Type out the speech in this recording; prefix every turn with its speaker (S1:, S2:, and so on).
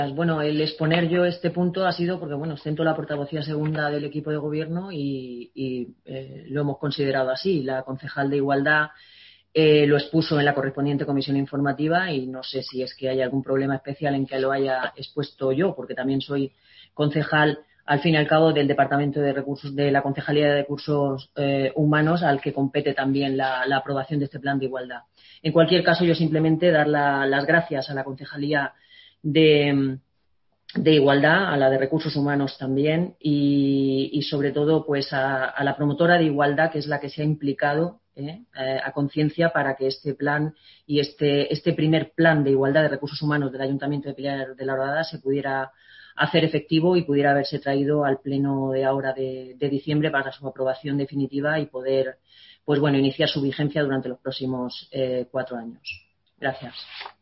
S1: Bueno, el exponer yo este punto ha sido porque, bueno, ostento la portavocía segunda del equipo de gobierno y lo hemos considerado así. La concejal de Igualdad lo expuso en la correspondiente comisión informativa y no sé si es que hay algún problema especial en que lo haya expuesto yo, porque también soy concejal, al fin y al cabo, del Departamento de Recursos, de la Concejalía de Recursos Humanos, al que compete también la aprobación de este plan de igualdad. En cualquier caso, yo simplemente dar las gracias a la Concejalía de Igualdad, a la de Recursos Humanos también y sobre todo pues a la promotora de Igualdad, que es la que se ha implicado a conciencia para que este plan y este primer plan de igualdad de recursos humanos del Ayuntamiento de Pilar de la Horadada se pudiera hacer efectivo y pudiera haberse traído al pleno de ahora de diciembre para su aprobación definitiva y poder, pues bueno, iniciar su vigencia durante los próximos 4 años. Gracias.